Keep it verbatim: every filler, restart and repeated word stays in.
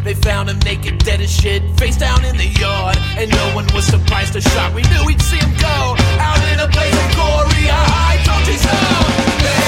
They found him naked, dead as shit, face down in the yard. And no one was surprised or shocked. We knew we'd see him go out in a blaze of glory. I told you so.